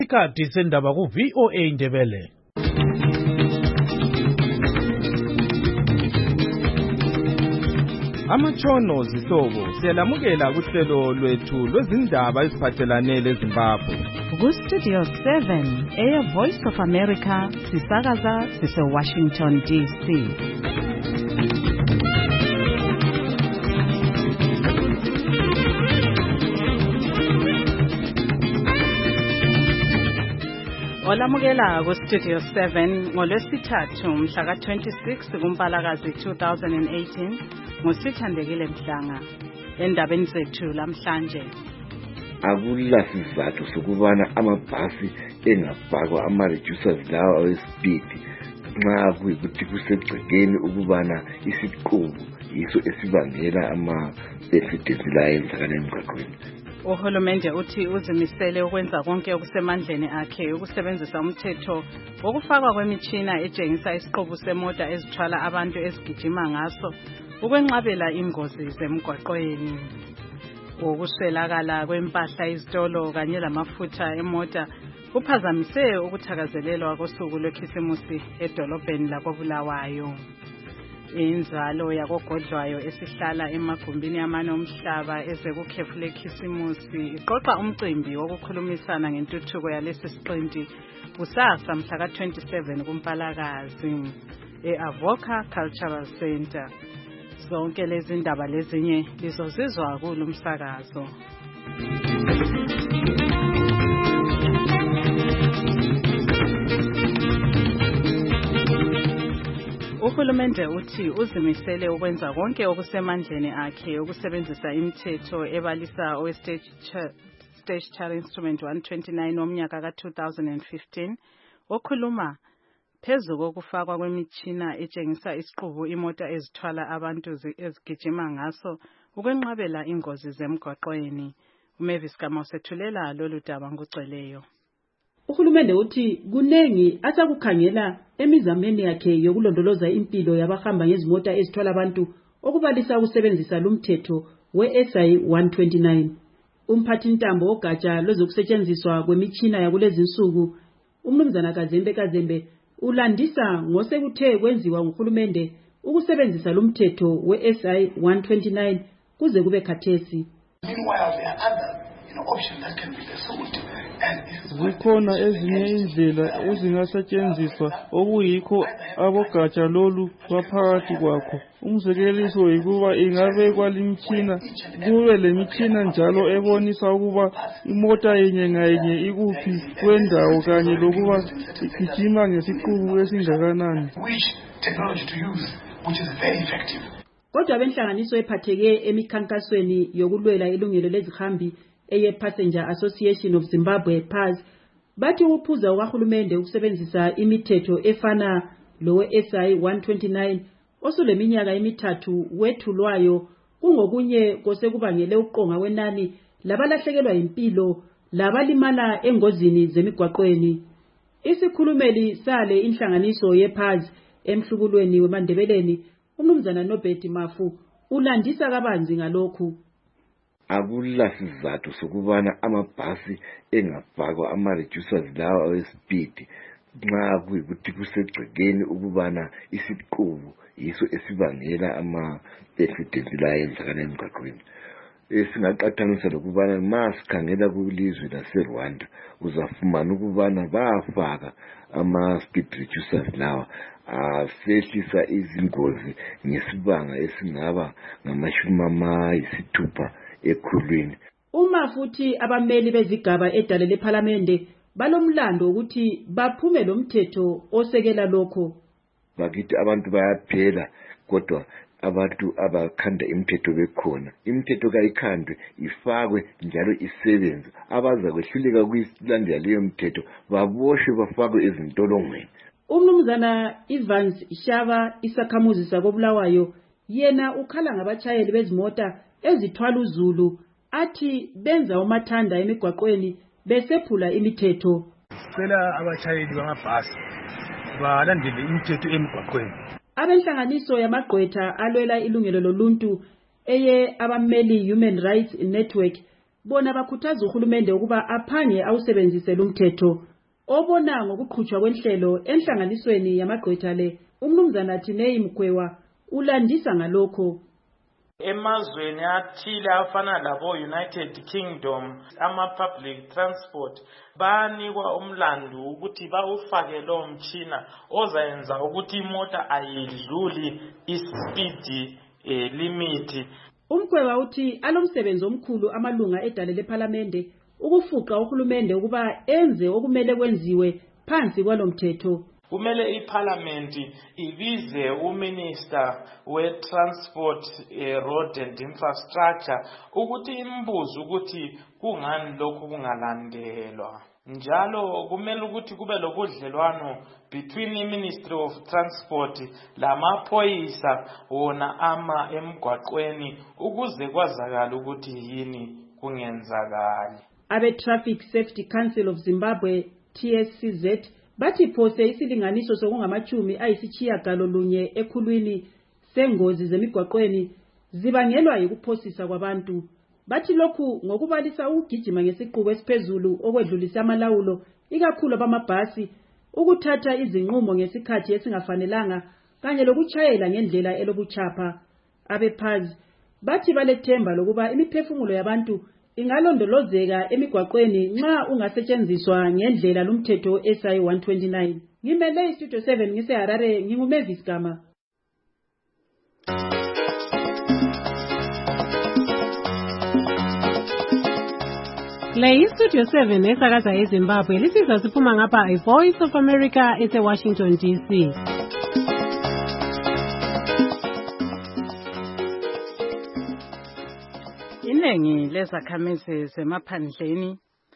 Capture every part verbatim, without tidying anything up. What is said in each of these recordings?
Isikhathi sendaba ku V O A Ndebele. Amatshono zihlobo siyalamukela kuhlelo lwethu lwezindaba eziphathelane leZimbabwe. Ku Studio seven, Air Voice of America, sisakaza sise Washington D C. Olamukela ku Studio seven ngolwesithathu mhla ka twenty-six kuMpalakazi two thousand eighteen ngosithandekile Mhlanga. Endabeni zethu lamhlanje, akula sizathu sokubana amabhasi engafakwa ama-reducers lawa awespeed nxa kuyikuthi kusegcekeni ukubana isiqubu yiso esibangela ama-accidents la enzakala emgwaqweni. Uhulumende uthi uzimisele ukwenza konke okusemandleni akhe ukusebenzisa umthetho wokufakwa kwemitshina etshengisa isiqubu semota ezithwala abantu ezigijima ngaso ukwenqabela ingozi zemgwaqweni. Ukuswelakala kwempahla izitolo kanye lamafutha emota kuphazamise ukuthakazelelwa kosuku lwekhisimusi edolobheni lakoBulawayo. Inzalo yakogodlwayo esihlala emagumbini amane omhlaba ezekukhefu lekhisimusi iqoqa umcimbi wokukhulumisana ngentuthuko yalesi siqinti kusasa mhla ka twenty-seven kuMpalakazi e-Avoca Cultural Center. Zonke lezi ndaba lezinye lizozizwa kulo msakazo. Uhulumende uthi uzimisele ukwenza konke okusemandleni akhe ukusebenzisa imithetho ebalisa owe-State Child Instrument one twenty-nine omnyaka ka two thousand fifteen okhuluma phezu kokufakwa kwemitshina etshengisa isiqubu imota ezithwala abantu ezigijima ngaso ukwenqabela ingozi zemgwaqweni. uMavis Kama usethulela lolu daba ngoceleyo. Uhulumende uthi kunengi asakukhangela emizameni yakhe yokulondoloza impilo yabahamba ngezimota ezithwala abantu okubalisa ukusebenzisa lumthetho we-S I one twenty-nine. Umphathintambo ogatsha lozokusetshenziswa kwemitshina yakulezinsuku uMnumzana Kazembe Kazembe ulandisa ngosekuthe kwenziwa nguhulumende ukusebenzisa lumthetho we-S I one twenty-nine kuze kube khathesi. Meanwhile, there are other you know, options that can be pursued. Zikhona ezinye indlela ezingasetshenziswa okuyikho abogatsha lolu baphakathi kwakho. Umzekeliso yikuba ingabekwa limitshina kube lemitshina njalo ebonisa ukuba imota yenye ngayinye ikuphi kwendawo kanye lokuba igijima ngesiqubu esingakanani. Kodwa benhlanganiso ephatheke emikhankasweni yokulwela ilungelo lezihambi eye Passenger Association of Zimbabwe P A Z bathi ukuphuza ukahulumende ukusebenzisa imithetho efana lowe S I one twenty-nine osuleminyaka emithathu wethulwayo kungokunye kosekubangele uqonga wenani labalahlekelwa impilo labalimala engozini zemigwaqweni. Isikhulumeli sale inhlanganiso ye P A Z emhlukulweni weMandebeleni uMnumzana Nobert Mafu ulandisa kabanzi ngalokhu. Akula sizathu sokubana amabhasi engafakwa ama-reducers lawa awespeed nxa kuyikuthi kusegcekeni ukubana isiqubu yiso esibangela ama-accidents la enzakala emgwaqweni. Singaqathanisa lokubana ma sikhangela kulizwe laseRwanda uzafumana ukubana bayafaka ama-speed reducers lawa asehlisa izingozi ngesibanga esingaba ngamashumi amayisithupha ekhulwini. Uma futhi abameli bezigaba edale lePhalamende balomlando ukuthi baphume lo mthetho osekela lokho. Bakithi abantu bayaphela kodwa abantu abakhanda imithetho bekhona. Imithetho kayikhandwe ifakwe njalo isebenze. Abaza kwehluleka kuyilandela leyo mthetho baboshwe bafakwe ezintolongweni. uMnumzana Evans Shava isakhamuzi sakoBulawayo yena ukhala ngabatshayeli bezimota ezithwala uzulu athi benza umathanda emigwaqweni besephula imithetho. Sicela abashayeli bamabhasi balandele imithetho emigwaqweni. Abenhlanganiso yamagqwetha alwela ilungelo loluntu eye abameli Human Rights Network bona bakhuthaza uhulumende ukuba aphange awusebenzise lumthetho. Obona ngokuqhutshwa kwenhlelo enhlanganisweni yamagqwetha le, umnumzana Thinei Mgwewa ulandisa ngalokho. Emazweni athile afana labo United Kingdom, ama-public transport banikwa umlandu ukuthi bawufake lo mtshina ozayenza ukuthi imota ayidluli ispeed eh, limit. Umgwewa uthi alomsebenzi omkhulu amalunga edale lePhalamende ukufuqa uhulumende ukuba enze okumele kwenziwe phansi kwalomthetho. Kumele iParliament ibize uMinister we-Transport, eh, Road and Infrastructure ukuthi imbuzo ukuthi kungani lokhu kungalandelwa. Njalo kumele ukuthi kube lokudlelwano between iMinistry of Transport lamaphoyisa wona ama emgwaqweni ukuze kwazakala ukuthi yini kungenzakali. Abe Traffic Safety Council of Zimbabwe T S C Z bathi phose isilinganiso sokungamachumi ayisitshiyagalolunye ekhulwini sengozi zemigwaqweni zibangelwa yikuphosisa kwabantu. Bathi lokhu ngokubalisa ukugijima ngesiqubu esiphezulu okwedlulisa amalawulo ikakhulu abamabhasi, ukuthatha izinqumo ngesikhathi esingafanelanga kanye lokuchayela ngendlela elobuchapha. Abephazi bathi balethemba lokuba imiphefumulo yabantu ingalondolozeka emigwaqweni nxa ungasetshenziswa ngendlela lumthetho S I one twenty-nine. Ngimele Studio seven ngise Harare, nginguMavis Gama. Le Studio seven esakaza eZimbabwe lisizwa siphuma ngapha iVoice of America ese-Washington D C. Iningi lezakhamizi zemaphandleni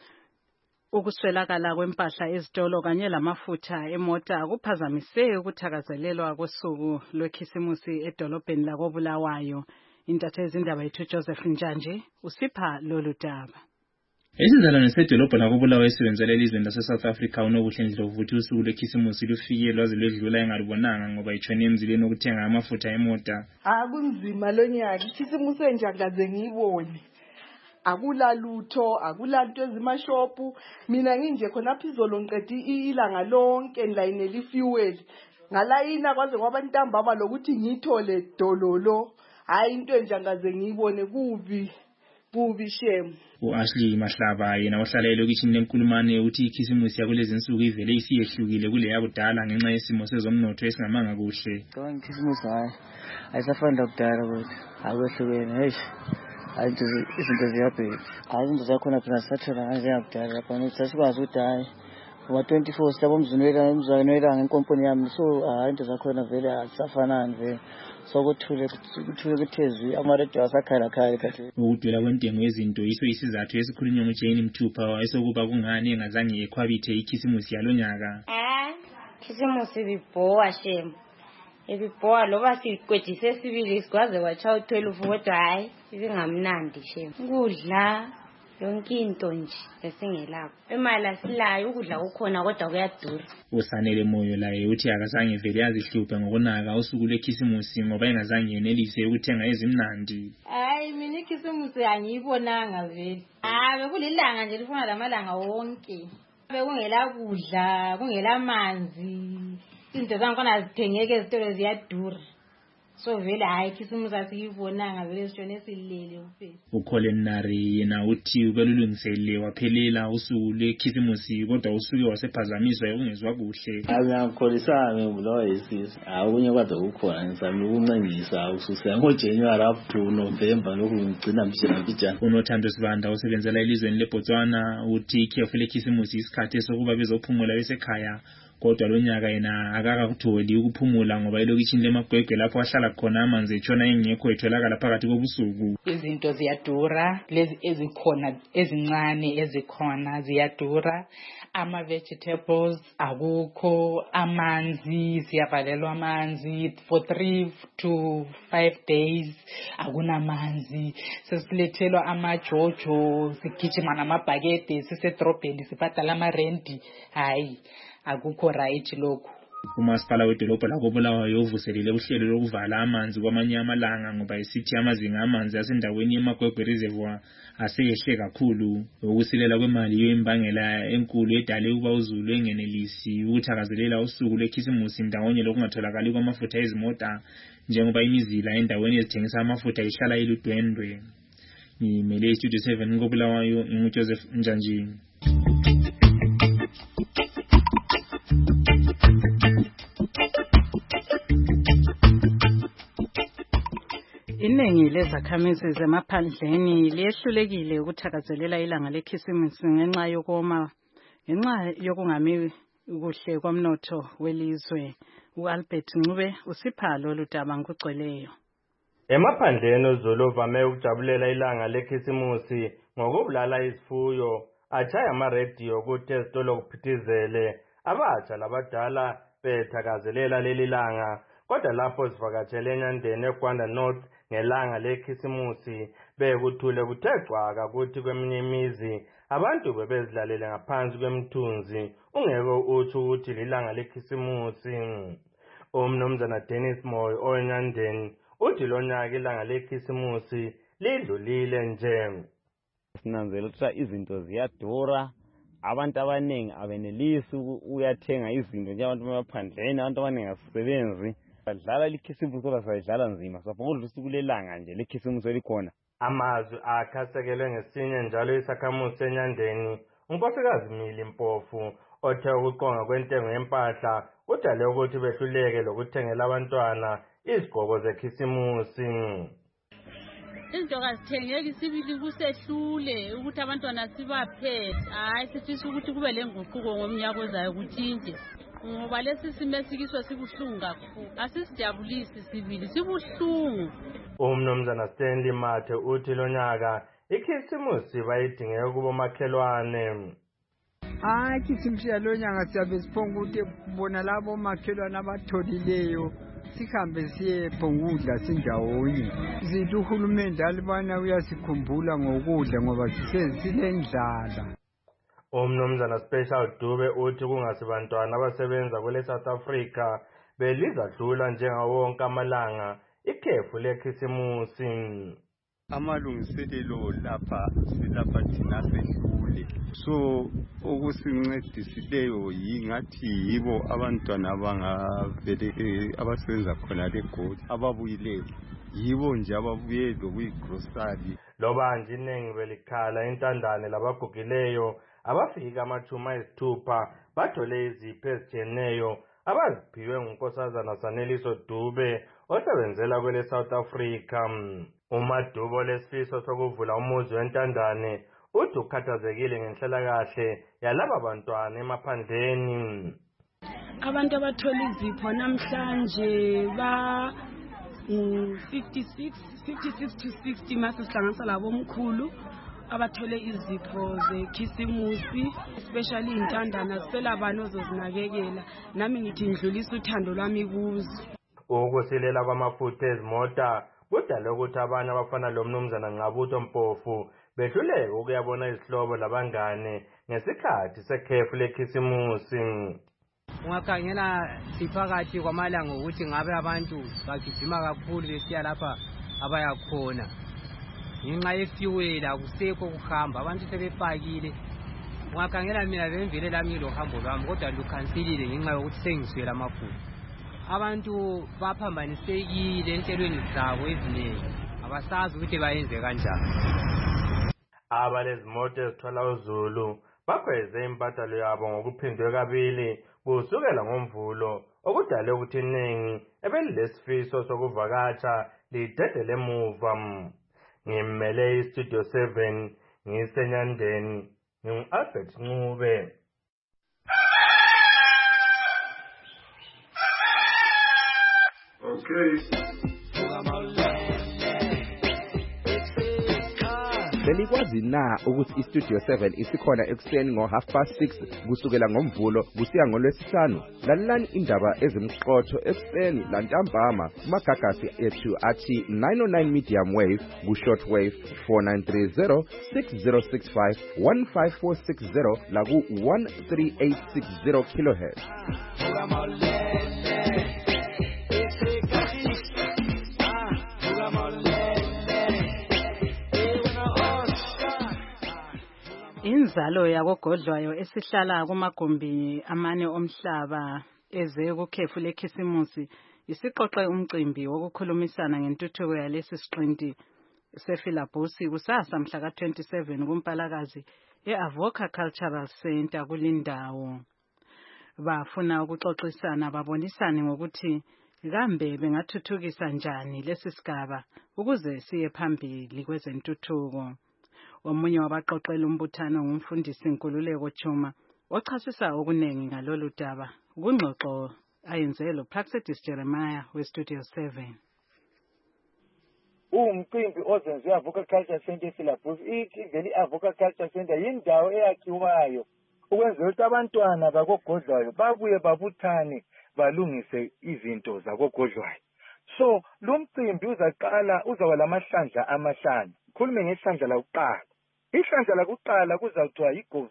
ukuswelakala kwempahla ezitolo kanye lamafutha emota kuphazamise ukuthakazelelwa kosuku lwekhisimusi edolobheni lakoBulawayo. Intatheli indaba yethu Joseph Njanje usipha lolu daba. Isizalwane sedolobho lakoBulawayo esebenzela elizweni lase-South Africa unobuhle Ndlovu uthi usuku lwekhisimusi lufike lwaze lwedlula engalubonanga ngoba itshone emzileni okuthenga amafutha emota. Akunzima lo nyaka, ikhisimusi enje akaze ngiyibone. Akula lutho, akula nto ezimashophu. Mina nginje khonapha izolo ngiqeda ilanga lonke ngilayinela ifuel. Ngalayina kwaze kwaba ntambama lokuthi ngithole dololo. Hayi into enje akaze ngiyibone kubi. Kubi shem. U-Ashley Mahlaba yena ohlala elokishini lenkulumane uthi ikhisimusi yakulezi insuku ivele isiyehlukile kule yakudala ngenxa yesimo sezomnotho esingamanga kuhle. Ikhisimusi hayi ayisafani lakudala kodwa akwehlukene. Eish hayi izinto ziyabheka. Hayi izinto zakhona phela sisathola kanje yakudala lapha ukuthi sasikwazi ukuthi hayi wa twenty-four sitabo mzunwela emzwanwela ngenkomponi yami so hayi into zakhona vele azisafanani vele. Sokuthule kuthule kuthezwi amaredio asakhala khala kathi ukudula kwentengo yezinto yiso isizathu esikhulunywa nguJane Mthupha esokuba kungani engazange ekhwabithe ikhisimusi yalonyaka. Ah ikhisimusi bibhowa shem ebibhowa loba sikwedise sibili sikwaze kwacha twelve kodwa hayi izingamnandi shem ukudla yonke into nje esingelapho imali asilayo ukudla kukhona kodwa kuyadura. Usanele Moyo laye uthi akazange vele yazihluphe ngokunaka usuku lwekhisimusi ngoba engazange yenelise ukuthenga ezimnandi. Hayi mina ikhisimusi angiyibonanga vele. Ah bekulilanga nje lifuna lamalanga wonke. Bekungela kudla, kungela manzi. Izinto zakhona zithengeke ezitolo ziyadura. So vele hayi ikhisimusi asiyibonanga vele sitshone silele kuphela. uColin Nari yena uthi ubelulungisele waphelela usuku lwekhisimusi kodwa usuke wasephazamiswa ungezwa kuhle. Angikholisanga ngibulawa yisizwe. Akunye kade kukhona ngizama ukuncengisa ususa ngoJanuary up to November lokhu ngigcina mshela mbijana. uNothando Sibanda osebenzela elizweni leBotswana uthi ikhefu lekhisimusi isikhathi sokuba bezophumula besekhaya. Kodwa lonyaka yena akakakutholi ukuphumula ngoba elokishini lemagwegwe lapho ahlala khona amanzi etshona engekho etholakala phakathi kobusuku. Izinto ziyadura, lezi ezikhona ezincane ezikhona ziyadura. Ama vegetables akukho, amanzi siyavalelwa amanzi for three to five days akunamanzi. Sesilethelwa amajojo, sigijima namabhakede sisedrobheni sibhadala ama rent. Hayi akukho right lokho. umasipala wedolobho lakoBulawayo uvuselele uhlelo lokuvala amanzi kwamanye amalanga ngoba isithi amazinga amanzi asendaweni yeMagwegwe Reservoir aseyehle kakhulu. Ukusilela kwemali yoimbangela enkulu edale ukuba uZulu engenelisi ukuthakazelela usuku lwekhisimusi ndawonye lokungatholakali kwamafutha ezimota njengoba imizila endaweni ezithengisa amafutha ihlala iludwendwe. Ngimele Studio seven koBulawayo nguJoseph Njanjini. Iningi lezakhamizi zemaphandleni liyehlulekile ukuthakazelela ilanga lekhisimusi ngenxa yokoma ngenxa yokungami kuhle kwamnotho welizwe. uAlbert Ncube usipha lolu daba ngokugcweleyo. Emaphandleni uZulu uvame ukujabulela ilanga lekhisimusi ngokubulala izifuyo, achaya ama-radio ukuthi ezitolo kuphithizele, abatsha labadala bethakazelela leli langa. Kodwa lapho sivakatshele eNyandeni eGwanda North ngelanga lekhisimusi bekuthule kuthe cwaka kuthi kweminye imizi abantu bebezidlalele ngaphansi kwemthunzi ungeke utsho ukuthi lilanga lekhisimusi. Umnumzana Dennis Moyo oweNyandeni uthi lonyaka ilanga lekhisimusi lidlulile nje. Sinanzela ukuthi izinto ziyadura, abantu abaningi abenelisi uyathenga izinto nje abantu bemaphandleni, abantu abaningi asisebenzi. Badlala lekhisimusi kodwa sayidlala nzima, saphola usuku lelanga nje lekhisimusi elikhona. Amazwi akhasekelwe ngesinye njalo isakhamuzi eNyandeni unkosikazi Mili Mpofu othe ukuqonga kwentengo yempahla kudale ukuthi behluleke lokuthengela abantwana izigqoko zekhisimusi. Izinto kazithengeki sibili kusehlule ukuthi abantwana sibaphethe. Hayi sifisa ukuthi kube lenguquko ngomnyaka ozayo kutshintshe. Ngoba lesi simo esikiswa sibuhlungu kakhulu. Asisijabulisi sibili sibuhlungu. Umnumzana Stanley Mathe uthi lonyaka ikhisimusi bayidingeka kubo makhelwane. Hayi ikhisimusi yalonyaka siyabe siphonga ukuthi bona labo makhelwane abatholileyo sihambe siye phongudla sindawonye. Izinto uhulumende alibana uyasikhumbula ngokudla ngoba siselendlala. Umnumzana Special Dube uthi kungasibantwana abasebenza kule South Africa belizadlula njengawo wonke amalanga ikhefu lekhisimusi. Amalungiselelo lapha silapha thina sehlule, so okusincedisileyo yingathi yibo abantwana abangavele abasebenza khona leGoli ababuyileyo, yibo nje ababuye lokuyigrosari. Loba nje inengi belikhala intandane labagugileyo abafika amathuma ayisithupha bathole izipho ezitshiyeneyo abaziphiwe ngunkosazana Saneliso Dube osebenzela kwele South Africa. UMadubo lesifiso sokuvula umuzi wentandane uthi ukhathazekile ngenhlalakahle yalaba bantwana emaphandleni. Abantu abathola izipho namhlanje ba fifty-six to sixty mase sihlanganisa labo omkhulu abathole izipho zekhisimusi, especially intandana sicela bani ozozinakekela, nami ngithi ngidlulisa uthando lwami kuzo. Ukusilela kwamafutha ezimota kudale ukuthi abanye abafana lo mnumzana Nqabutho Mpofu behluleke ukuyabona izihlobo labangane ngesikhathi sekhefu lekhisimusi. Ungakhangela siphakathi kwamalanga ukuthi ngabe abantu bagijima kakhulu besiya lapha abayakhona. Ngenxa yefuel akusekho kuhamba, abantu sebepakile. Ungakhangela mina bemvele lami ngilohambo lwami kodwa lukhansilile ngenxa yokuthi sengiswela amafutha. Abantu baphambanisekile enhlelweni zabo eziningi, abasazi ukuthi bayenze kanjani. Abalezimoto ezithola uZulu bakhweze impatalo yabo ngokuphindwe kabili kusukela ngoMvulo okudale ukuthi iningi ebelilesifiso sokuvakatsha lidedele emuva. Ngimele iStudio seven ngiseNyandeni ngingu-Albert Ncube. Okay. belikwazi na ukuthi iStudio seven isikhona ekuseni ngo half past six kusukela ngomvulo kusiya ngolwesihlanu? Lalelani indaba ezimqotho ekuseni lantambama kumagagasi ethu athi nine oh nine medium wave ku short wave four nine three zero six zero six five one five four six zero la ku one three eight six zero kilohertz. Inzalo yakogodlwayo esihlala kumagumbi amane omhlaba eze kukhefu lekhisimusi isiqoqe umcimbi wokukhulumisana ngentuthuko yalesi siqinti sefilabusi kusasa mhla ka twenty-seven kuMpalakazi eAvoca Cultural Center kulindawo. Bafuna ukuxoxisana babonisane ngokuthi kambe bengathuthukisa njani lesi sigaba ukuze siye phambili kwezentuthuko. Omunye wabaqoqela umbuthano ngumfundisi Nkululeko Chuma ochasisa okunengi ngalolu daba kungxoxo ayenzelo Praxedis Jeremiah weStudio seven. Umcimbi ozenziwe eAvoca Cultural Center eSilabus iveli Avoca Cultural Center yindawo eyakhiwayo ukwenzela ukuthi abantwana bakogodlwayo babuye babuthane balungise izinto zakogodlwayo. So lo mcimbi uzaqala uzaba lamahlandla amahlanu. Khulume ngehlandla lokuqala. Ihlandla lokuqala kuzawuthiwa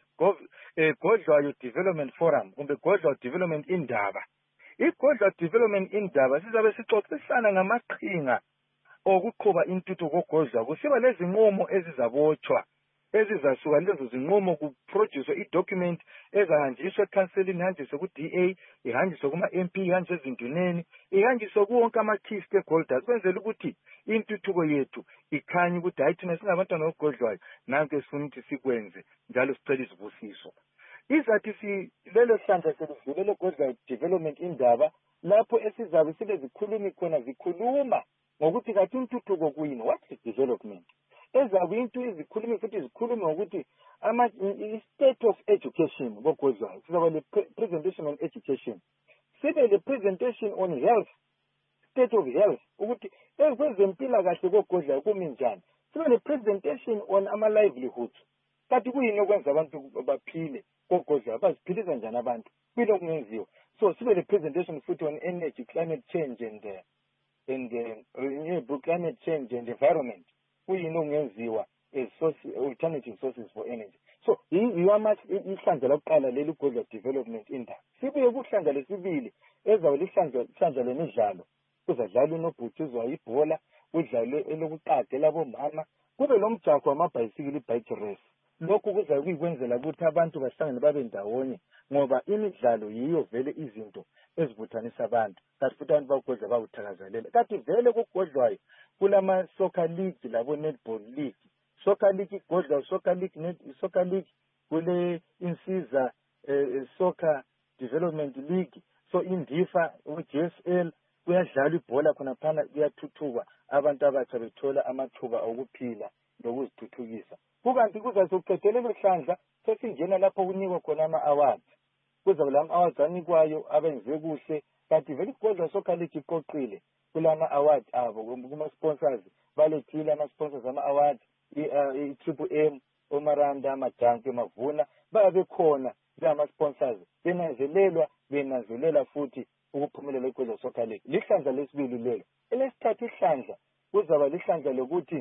iGodlwayo Development Forum kumbe Godlwayo Development Indaba. iGodlwayo Development Indaba sizabe sixoxisana ngamaqhinga okuqhuba intuthuko kogodlwayo. Kusiba lezi nqumo ezizabotshwa ezizasuka lezo zinqumo kuproduce idocument ezahanjiswa ecounseling, ihanjiswe ku D A, ihanjiswe kuma M P, ihanjiswe ezinduneni, ihanjiswe kuwonke ama key stakeholders kwenzela ukuthi intuthuko yethu ikhanye ukuthi hayi thina singabantwana bogodlwayo nanke sifuna ukuthi sikwenze njalo sicela izibusiso. Izathi si lelo hlandla selivulele Godlwayo Development Indaba lapho esizabe sibe zikhulumi khona zikhuluma ngokuthi kathi intuthuko kuyini, what is development. Ezabe into izikhulumi futhi izikhulumi ngokuthi ama state of education bogodlwayo. Sizabe le presentation on education, sibe le presentation on health, state of health ukuthi ezempilakahle bogodlwayo kumi njani. Sibe le presentation on ama livelihoods, kathi kuyini okwenza abantu baphile bogodlwayo, baziphilisa njani abantu kuyini okungenziwa. So sibe le presentation futhi on energy, climate change and uh, and uh, renewable climate change and environment, kuyini okungenziwa as source, alternative sources for energy. So yiwama ihlandla lokuqala leli Godlwayo Development Indaba. Sibuye kuhlandla lesibili ezabe lihlandla lemidlalo, kuzadlala unobhutshuzwa ibhola, kudlale elokuqade labomama, kube lomjaho wamabhayisikili bike race. Lokhu kuza kuyikwenzela ukuthi abantu bahlangane babe ndawonye ngoba imidlalo yiyo vele izinto ezibuthanisa abantu. Kanti futhi abantu bagodlwayo bawuthakazelela. Kanti vele kugodlwayo kulama soccer league labo netball league. Soccer league Godlwayo soccer league net soccer league kule insiza eh, soccer development league. So indifa u-J S L kuyadlala ibhola khona phana kuyathuthuka abantu abatsha bethola amathuba okuphila lokuzithuthukisa. Kukanti kuzazoqedelalohlandla sesingena lapho kunikwa khona ama-awards. Kuzabe lama awards anikwayo abenze kuhle, kanti vele iGodlwayo Soccer League iqoqile kulama awards abo kuma sponsors balethile ama sponsors ama awards i-Triple M, oMaranda, amaJanki, Mavuna babe khona lama sponsors benanzelelwa benanzelela futhi ukuphumelela iGodlwayo Soccer League. Lihlandla lesibili lelo. Elesithathu ihlandla kuzaba lihlandla lokuthi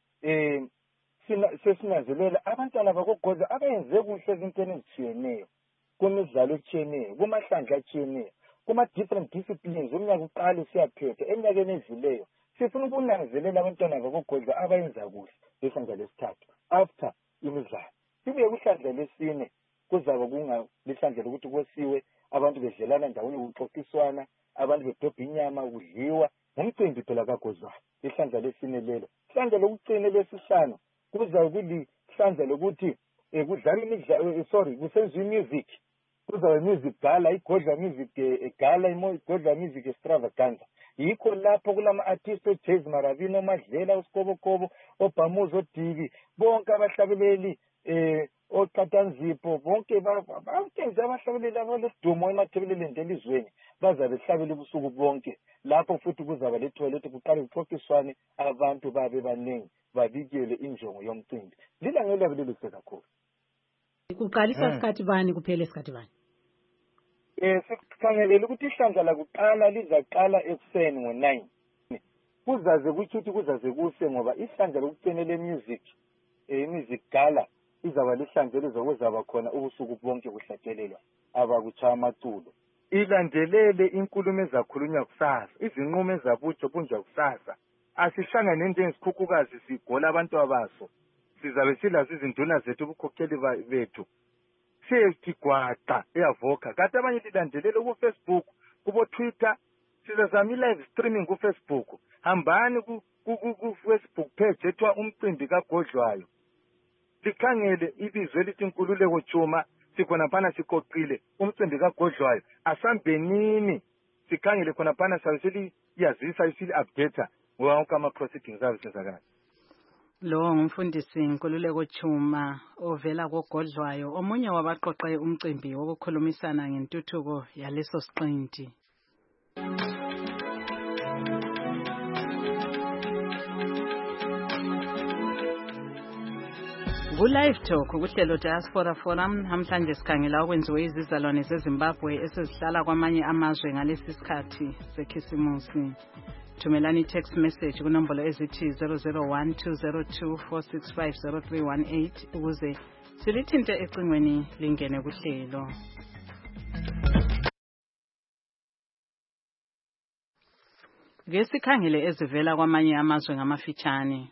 eh sesinanzelela abantwana bakogodlwayo abenze kuhle ezintweni ezitshiyeneyo kumidlalo etshiyeneyo kumahlandla atshiyeneyo kuma different disciplines. Umnyaka uqala usiyaphetha eminyakeni edluleyo sifuna ukunanzelela abantwana bakogodlwayo abayenza kuhle lihlandla lesithathu after imidlalo. Sibuye kuhlandla lesine kuzaba kunga lihlandla lokuthi kosiwe abantu bedlelana ndawonye ukuxoxiswana, abantu bedobha inyama kudliwa ngumcimbi phela kagodlwayo. Ihlandla lesine lelo. Ihlandla lokucina lesihlanu kuza kuli hlandla lokuthi kudlala imidlalo, sorry kusenziwa music, kuzabe music gala, iGodlwayo music gala, iGodlwayo music extravaganza. Yikho lapho kulama artists oJazz Maravini, oMadlela, uSikobokobo, oBhamuzo, oDibi, bonke abahlabeleli eh oCatanzipho, bonke bonke abahlabeleli abaledumo emathebeleleni elizweni bazabe hlabela ubusuku bonke. Lapho futhi kuzaba lethola ukuthi kuqale kuxoxiswane abantu babe baningi babikele injongo yomcimbi lilangela belelihle kakhulu. Kuqalisa isikhathi bani kuphela isikhathi bani? Eh sikhangelela ukuthi ihlandla lakuqala lizaqala ekuseni ngo nine. Kuzaze kuthi kuzaze kuse ngoba ihlandla lokucenele music eh music gala izaba lihlandla lezokuzaba khona ubusuku bonke kuhlatshelelwa abakuchaya amaculo. Ilandelele inkulumo ezakhulunywa kusasa, izinqumo ezabutho bunja kusasa. Asihlangane nento engisikhukukazi sigola abantu abaso. Sizabe silazi izinduna zethu ubukhokheli bethu. Siyigwaqha eyavoka. Kade abanye lilandelele ku Facebook, kubo Twitter, sizazama live streaming ku Facebook. Hambani ku ku Facebook page ethwa umcimbi kaGodlwayo. Sikhangele ibizwe lithi Nkululeko Juma. Sikhona phana sikoqile umcimbi kaGodlwayo asambenini sikhangele khona phana sabe yazisa isili update wonke ama proceedings avesenzakala. Lo ngumfundisi Nkululeko Juma ovela koGodlwayo omunye wabaqoqe umcimbi wokukhulumisana ngentuthuko yaleso siqinti. Ku-Live Talk kuhlelo Diaspora Forum namhlanje sikhangela okwenziwe izizalwane zeZimbabwe esezihlala kwamanye amazwe ngalesi sikhathi sekhisimusi. Thumelani text message kunombolo ezithi zero zero one two zero two four six five zero three one eight ukuze silithinte ecingweni lingene kuhlelo. Ngesikhangele ezivela kwamanye amazwe ngamafitshane.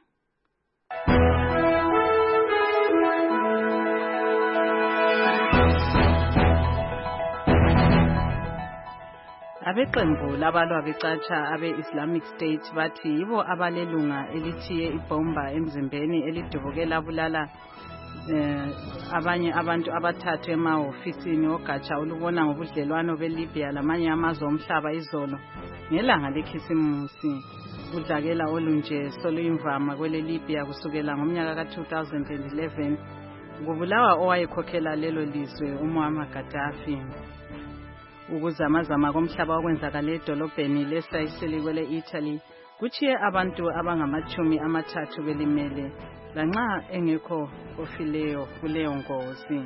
Abeqembu labalwa becatsha abe-Islamic State bathi yibo abalelunga elithiye ibomba emzimbeni elidubukela bulala eh, abanye abantu abathathu emahofisini ogatsha olubona ngobudlelwano beLibya lamanye amazwe omhlaba izolo ngelanga lekhisimusi. Udlakela olunje soluyimvama kwele Libya kusukela ngomnyaka ka two thousand eleven kubulawa owayekhokhela lelo lizwe uMuammar Gaddafi. Ukuzamazama komhlaba okwenzakala edolobheni leSicily kwele Italy kuchiye abantu abangamachumi amathathu belimele lanxa engekho ofileyo kuleyo ngozi.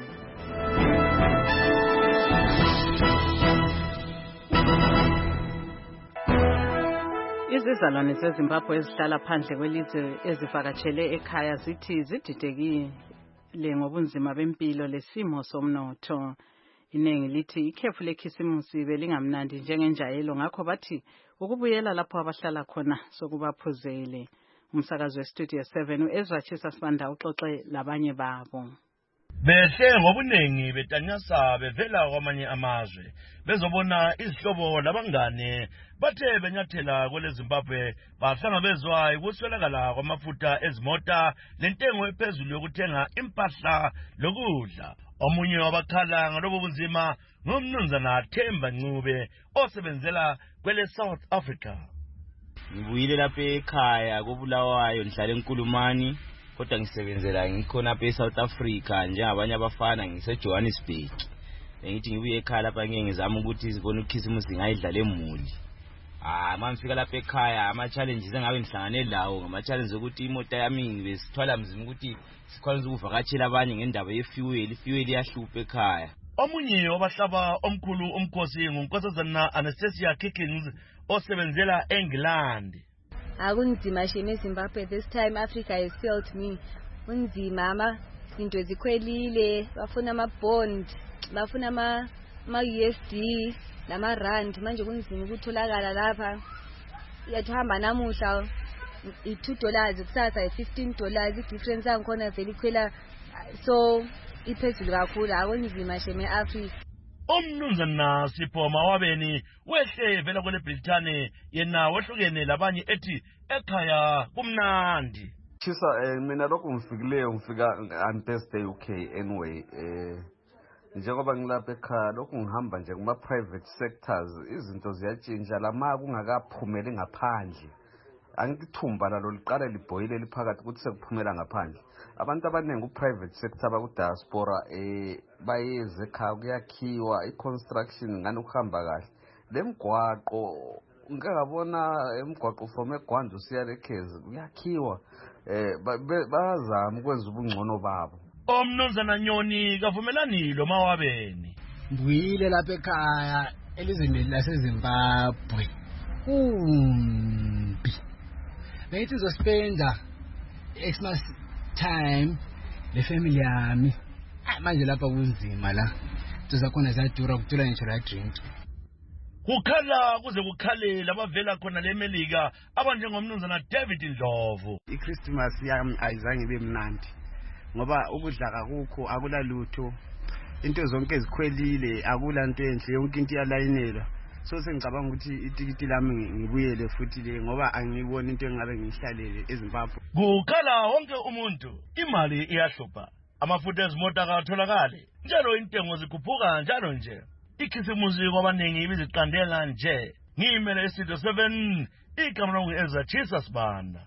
Izizalwane zeZimbabwe ezihlala phandle kwelizwe ezivakatshele ekhaya zithi zididekile ngobunzima bempilo lesimo somnotho. Inengi lithi ikhefu lekhisimusi belingamnandi njengenjayelo ngakho bathi ukubuyela lapho abahlala khona sokubaphuzele. Umsakazo weStudio seven uEzra Chisa Sibanda uxoxe labanye babo. Behle ngobunengi betanyasa bevela kwamanye amazwe bezobona izihlobo labangane bathe benyathela kwele Zimbabwe bahlangabezwa ukuswelakala kwamafutha ezimota lentengo ephezulu yokuthenga impahla lokudla. Omunye wabakhala ngalobo bunzima ngumnumzana Themba Ncube osebenzela kwele South Africa. Ngibuyile lapha ekhaya koBulawayo ngihlala eNkulumani kodwa ngisebenzela ngikhona lapha eSouth Africa njengabanye abafana ngiseJohannesburg. Bengithi ngibuye ekhaya lapha ngeke ngizama ukuthi sibone ukhisimusi ngayidlala emuli. Ah mangifika lapha ekhaya ama challenges engabe ngihlangane lawo ngama challenges ukuthi imoto yami ngisithwala mzima ukuthi sikwazi ukuvakatshela abanye ngendaba yefuel ifuel yahlupha ekhaya. Omunye wabahlaba omkhulu umkhosi ngunkosazana Anastasia Kickings osebenzela eNgland. Akunzima sheme Zimbabwe this time Africa has failed me. Unzima ama into zikhwelile bafuna ama bond bafuna ama ama U S D nama rand manje kunzima ukutholakala lapha. Yathamba namuhla i two dollars kusasa i fifteen dollars idifference yangikhona vele ikhwela so iphezulu kakhulu akunzima sheme Africa. Umnumzana Sipho Mawabeni wehle vela kwele Britain yena wehlukene labanye ethi ekhaya kumnandi. Chisa eh, mina lokho ngifikileyo ngifika on Thursday U K anyway eh njengoba ngilapha ekhaya lokho ngihamba nje kuma private sectors izinto ziyatshintsha lama kungakaphumeli ngaphandle. Angithumba lalo liqala libhoyile liphakathi ukuthi sekuphumela ngaphandle. Abantu abaningi ku private sector baku diaspora eh bayeze ekhaya kuyakhiwa iconstruction ngani ukuhamba kahle. Lemgwaqo ngikabona emgwaqo from eGwanda usiya leKhezi kuyakhiwa eh bazama ukwenza ubungcono babo. Omnumzana Nyoni kavumelanilo mawabeni. Mbuyile lapha ekhaya elizweni laseZimbabwe. Kumbi. Beyithi uzospenda Xmas time le family yami. Manje lapha kunzima la. Tuzakhona zadura kutula ngisho la drink. Kukhala kuze kukhalela abavela khona leMelika abanjengomnumzana David Ndlovu. iChristmas yami ayizange ibe mnandi ngoba ukudla akukho akula lutho into zonke ezikhwelile akula into enhle yonke into iyalayinelwa so sengicabanga ukuthi itikiti lami ngibuyele futhi le ngoba angiboni into engabe ngihlalele eZimbabwe. Kukhala wonke umuntu imali iyahlupha amafutha ezimota akatholakale njalo intengo zikhuphuka njalo nje. Ikhisimusi kwabaningi ibiziqandela nje. Ngimele iStudio seven igama longu Ezra Chisa Sibanda.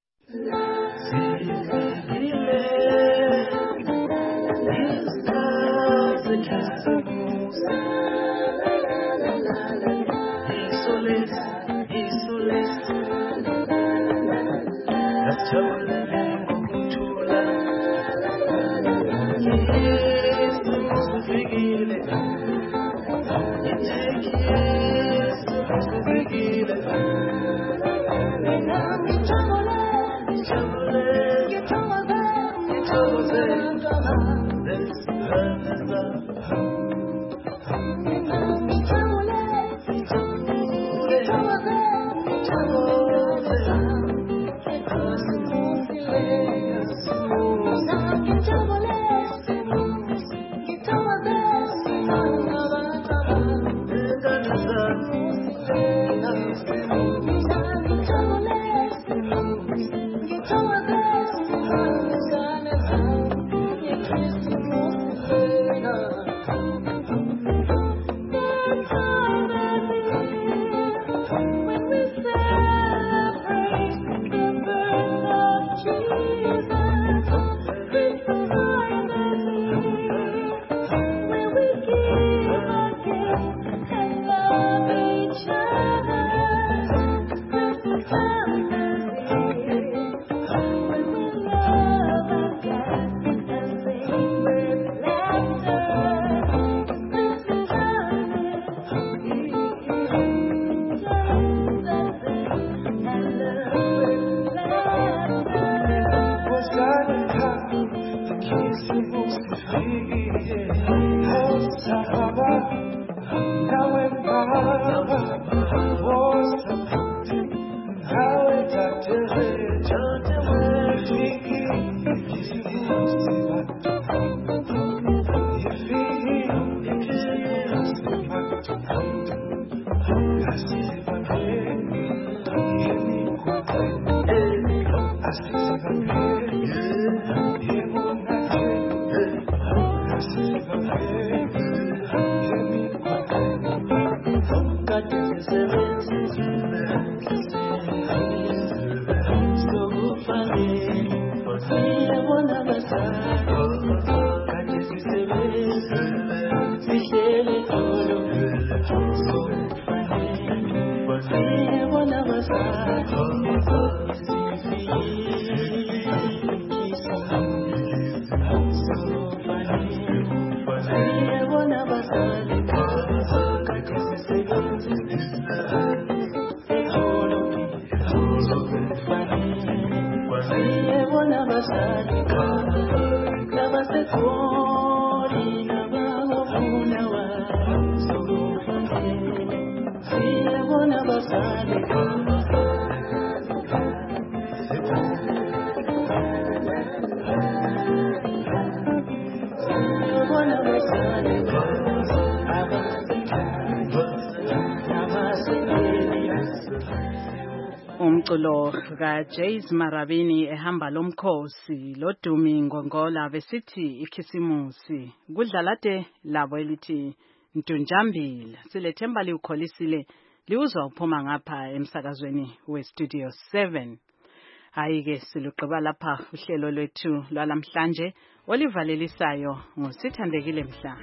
Umculo kaJays Marabini ehamba lomkhosi loDumi Ngongola besithi ikhisimusi kudlalade labo elithi Ntunjambila silethemba liukholisile liuzwa uphuma ngapha emsakazweni weStudio seven. Hayike siluqaba lapha uhlelo lwethu lwalamhlanje olivalelisayo ngosithandekile mhla.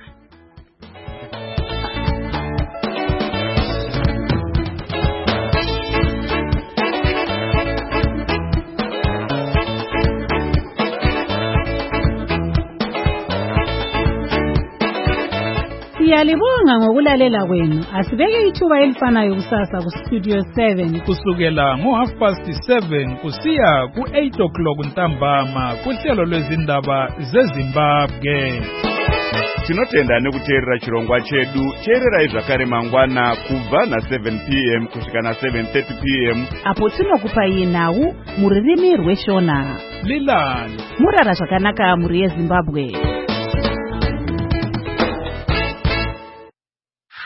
Siyalibonga ngokulalela kwenu. Asibeke ithuba elifanayo kusasa ku Studio seven kusukela ngo half past seven kusiya ku eight o'clock ntambama kuhlelo lwezindaba zeZimbabwe. Tinotenda nekuteerera chirongwa chedu. Teererai zvakare mangwana kubva na seven p m kusvika na seven thirty p m apo tinokupai nhau muririmi rweshona. Lilani murara zvakanaka muri yeZimbabwe.